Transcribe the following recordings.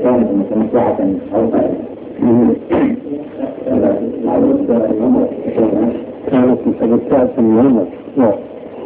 كانت متمتعة أو كانت متمتعة من العمر.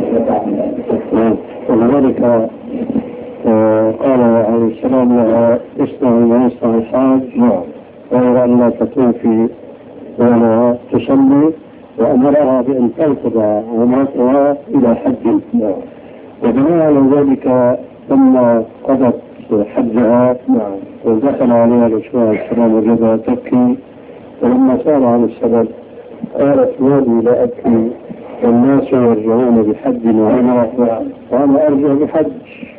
ولذلك قال عليه السلام لها اصنعي ما يصنع الحاج غير أن لا تطوفي ولا تصلي، وأمرها بأن تنقض عمرتها إلى حج. وبناء على ذلك لما قضت حجها ودخل عليها الأسبوع السلام وجدها تبكي، ولما سار عن السبب قالت مالي لا أبكي والناس يرجعون بحج وعمرة وأنا أرجع بحج.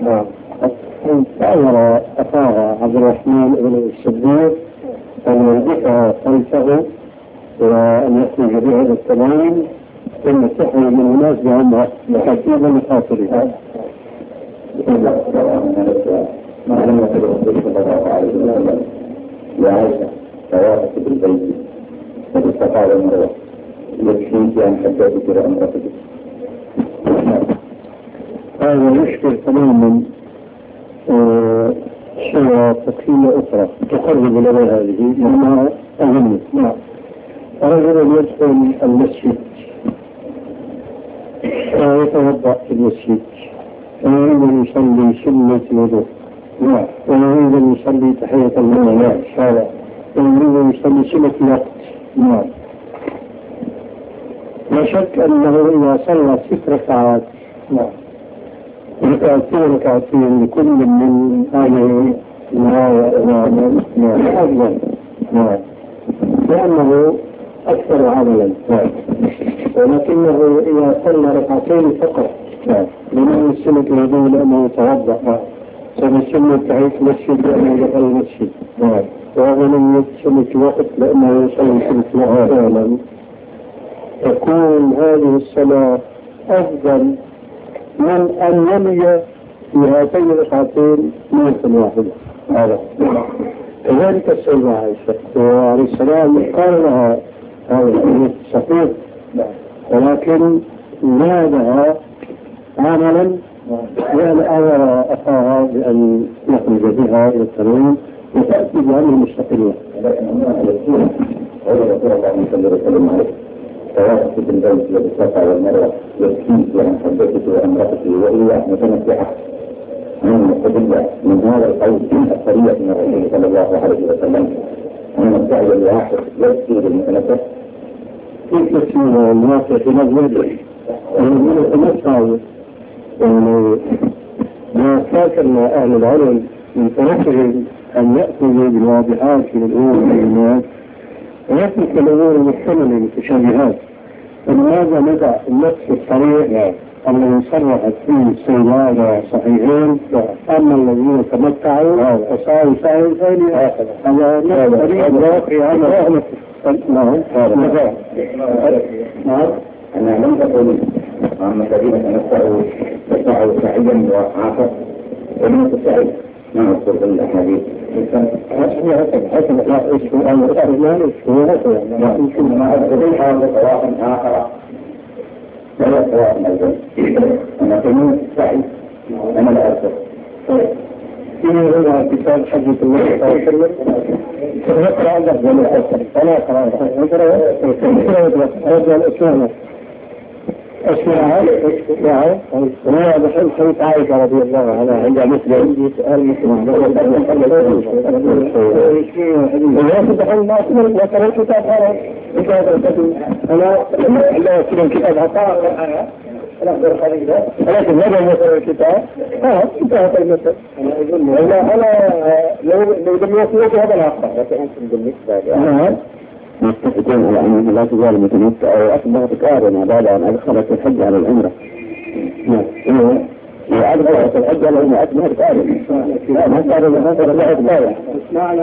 فأمر أخاها عبد الرحمن بن الصديق أن يربطها خلفه وأن يخرج بهذا التمام ثم تحمل من الناس بعمرة لحسيبا لخاطرها. ما لم يكن الرسول صلى الله عليه وسلم لعائشة توافت بالبيت فبالصفا والمروة يكفيك أن حدثت أمرتك. هذا يشكل تماما صورة فقهية أخرى تقرب إلى هذه لأنها أهمية. رجل يدخل المسجد ويتوضأ في المسجد ويريد أن يصلي سنة وضوء ويريد أن يصلي تحية المسجد ويريد أن يصلي سنة الوقت. لا شك أنه إذا صلى 6 ركعات ركعتين لكل من هذه أفضل لأنه أكثر عملا، ولكنه إذا صلى ركعتين فقط لمن السنة الوضوء لأنه يتوضأ، فبسنة تحية المسجد لأنه دخل المسجد، ومن سنة الوقت لأنه يصلي سنة الوقت فعلا، تكون هذه الصلاة أفضل من أن يلي في هاتين الركعتين مرة واحدة. كذلك السيدة عائشة عليه السلام قال لها هذا الحديث صحيح، ولكن زادها عملا لأن أمر أخاها بأن يخرج بها إلى التنوين وتأتي بأمر مستقلة. رسول الله صلى الله عليه وسلم عليه توافت بالبيت وبالصفا والمروة يكفيك أن حدثت أمرتك وإياه متمتعة من القبلة من هذا القول الصريح من الرسول صلى الله عليه وسلم أن الداعي الواحد يكفي للمتنفس. كيف تسمى الواقع في مجلد المتمتع؟ ما فاكرنا أهل العلم من طريقهم أن يأخذوا بالواضحات في الأمور والكلمات ويترك الأمور المحتملة المتشابهات. فلماذا ندع النص الصريح الذي صرحت فيه السيدات صحيحين أما الذين تمتعوا فصاروا سائل ثاني هذا نص واقعي على أنا لم تقل أما الذين تمتعوا سعيدا وعافى ومن السعيد ما أذكر إلا حديث حسن لا اسمه أو الأرمان اسمه يمكن ما أذكر هذا صراحا آخر ولا صراحا أيضا أنا كنت سعيد أنا لا أذكر في هنا كتاب حجة الله صلى الله عليه وسلم نقرأ عندك بالمحسن فلا قرأ اسمها وهي بحيث حديث عائشة رضي الله عنها عند مسلم سؤال مسلم ويأخذ عن ما أكمل وكان الكتاب أنا لا أكمل الكتاب عطاء ولكن هذا مثل الكتاب انتهت المثل. أنا لو لم يكن هذا العقد لكن بالنسبة لي متفقون على أنه لا تزال متمتع أو أصبح تكارنا بعد أن أدخلت الحج على العمرة. وأدخلت الحج على العمرة أصبح تكارنا ما صار لهذا لا إتباع معنى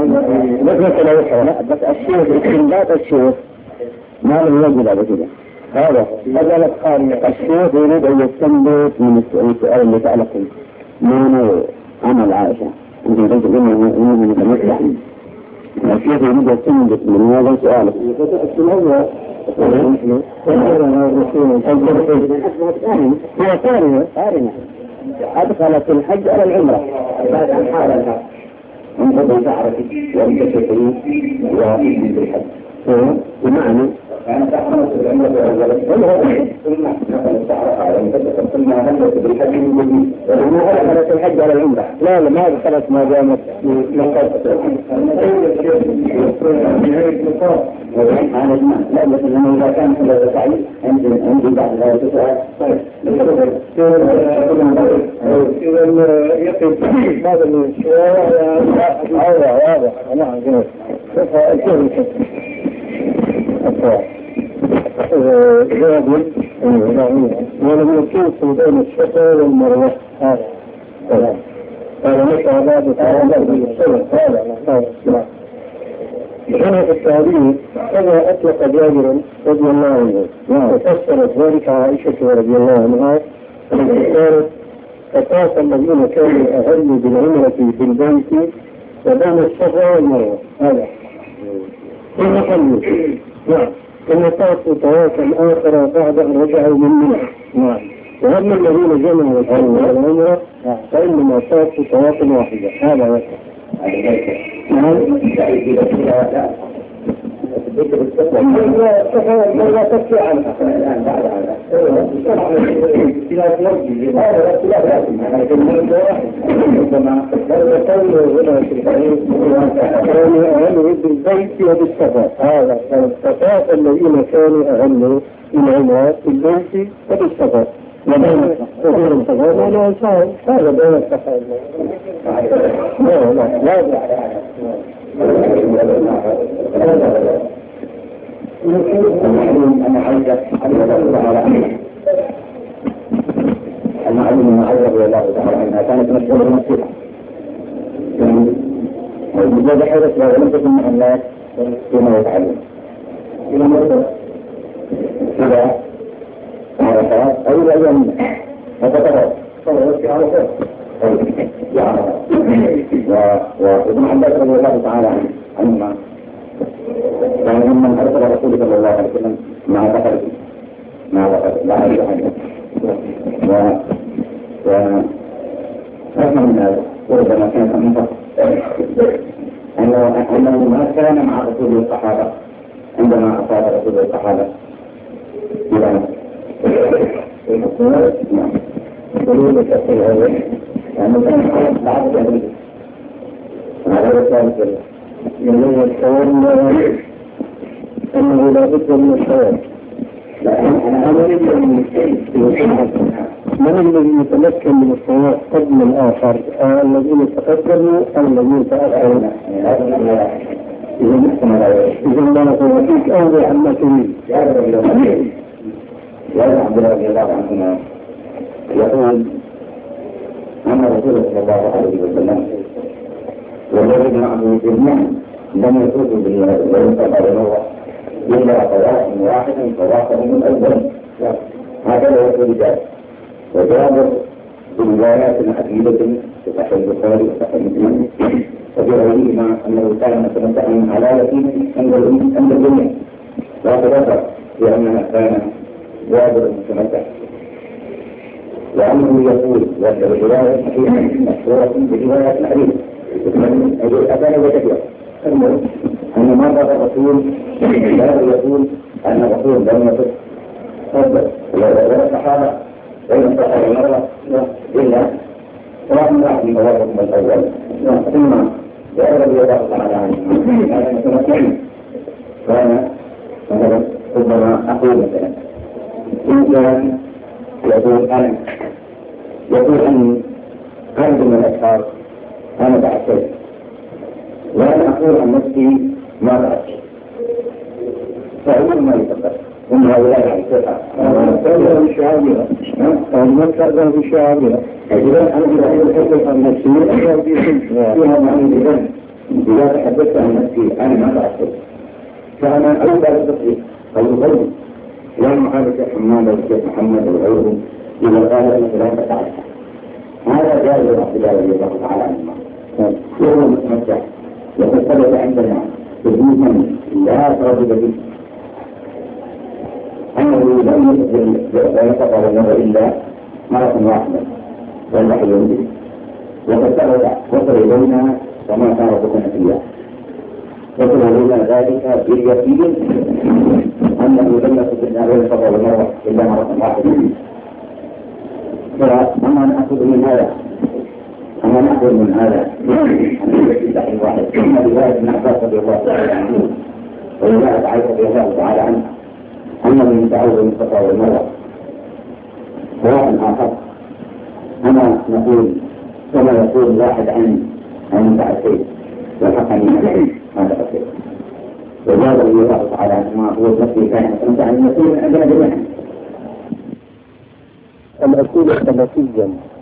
لا بس الشيخ استنباط الشيخ ما له يجب على كده. هذا الشيخ يريد أن يستنبط من السؤال اللي سألكم من عمل عائشة أنت يريد أنه متمتع. الشيخ يريد يستنبط من هذا سؤالك. هي قارنة أدخلت الحج على العمرة بعد أن حالها انقضي شعرك وانتشفي وابن بالحج بمعنى أنت حرصت العمرة أولا ثم نقل الشعر وانتشف ثم هلت بالحج من وما هلت الحج على العمرة لا ما دخلت ما دامت نقلت لا لكن لما إذا كان هذا سعيد عندي بعد ذلك سؤال إذا يقف هذا الشيء واضح نعم جاب ولم يكن بين الصفا والمروة هذا نسأل بعض هنا في التعبير كما أطلق جابر رضي الله عنه وفسرت ذلك عائشة رضي الله عنها قالت فطاف الذين كانوا أهلوا بالعمرة في البيت وبين الصفا والمروة هذا ثم قالوا نعم ثم طافوا طوافا آخر بعد أن رجعوا من منى نعم وأما الذين جمعوا العمرة فإنما طافوا طوافا واحدا هذا لا تكفي عنها الآن بعد هذا كانوا أهلوا بالبيت وبالصفا هذا الصفا الذين كانوا أهلوا بالعمرة في البيت وبالصفا وبين الصفا ولا صار هذا بين الصفا أنا عايز المعلم المعرض والله تعالى عنها كانت مشهورة نصيحة وجود حدث ولم تكن مع الناس فيما يتعلم إلى مرة إذا عرفات أو إلى أيام فتطرق فوضت عرفات وابن عباس رضي الله تعالى عنهما كان ممن أرسل رسول صلى الله عليه وسلم مع بقرة لا أعرف عنه ورحمة من هذا وربما كانت منطقة أنه ما كان مع رسول الصحابة عندما أصاب رسول الصحابة إلى يقولون لكثير هذا لأنه كان بعض الأهل هذا الثالث يقولون الحوار أنه لا بد من الحوار أنا أريد أن من الذي يتمكن من الصواب قبل الآخر الذين تقدموا أو الذين تأخروا إذا ما نقول فيك أوضح عما تريد يا عبد الله رضي الله عنهما يقول أن رسول صلى الله عليه وسلم والذين معه جميعا لم يفوتوا بالله إلا طواف واحد طوافهم الأول هكذا يقول ذلك وجابر بروايات عديدة في صحيح البخاري وصحيح مسلم وفي غيرهما أنه كان متمتعا على يتيم عند الجميع لا تذكر لأنها كان جابر متمتع وأنه يقول والرواية صحيحة مشهورة برواية الحديث أتانا وكثيرا أن مرة الرسول لا يقول أن الرسول لم يصف صدق ولا الصحابة بين الصحابة مرة إلا رغم من موافقهم الأول ثم جاء رضي الله تعالى عنه هذا متمكن كان مثلا ربما أقول مثلا إن كان يقول أني قلب من الأشخاص أنا بعد شيء وأنا أقول عن نفسي ما بعد شيء فأقول ما يتقل هم هؤلاء عن الثقة هذا بشعابها هذا بشعابها إذا أنا إذا أتحدث عن نفسي فيها معنى جدا إذا تحدثت عن نفسي أنا ما بعد شيء فأنا أوضع التصريح أو الغيب لا محاربة حماد والشيخ محمد وغيرهم إذا قال أن لا تتعلم هذا جائز عبد الله رضي الله تعالى عنه وهو متمتع وقد ثبت عندنا ثبوتا لا تردد به أنه لا يقطع النظر إلا مرة واحدة والوحي ينزل وقد ثبت وصل إلينا وما كان ربك نسيا. وكل ذلك باليقين أنه لم يكن في النار الصفا والمروة إلا مرة واحدة. أما نأخذ من هذا عن واحد ثم رواية ابن عباس رضي الله تعالى عنه ورواية عائشة رضي الله تعالى عنها أن من تعوذ من الصفا والمروة سواء آخر. أما نقول كما يقول واحد عن متعسين والحق من هذا أكيد. وجاب الله تعالى عنهما هو الذي كان يقول عن المسؤول عندنا جميعا. الأسئلة ثلاثيا